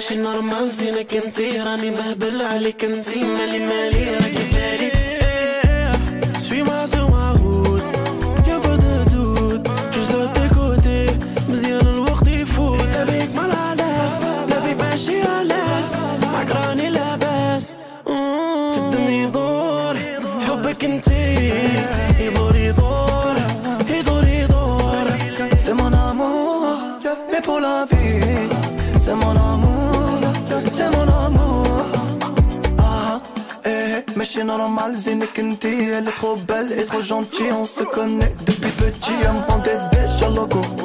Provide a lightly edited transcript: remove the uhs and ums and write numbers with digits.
ماشي نورمال زينك انتي راني مهبل عليك انتي مالي راكي بالي شوي معزوم عهود يا فدادود جوز دو تي كوتي مزيان الوقت يفوت ابيك مال علاس نبي ماشي علاس معاك راني لاباس في الدم يدور حبك انتي يدور C'est mon amour, mais pour la vie. C'est mon amour, c'est mon amour. Ah, mais c'est normal, Zinek Nti, elle est trop belle et trop gentille. On se connaît depuis petit, elle me rendait déjà logo.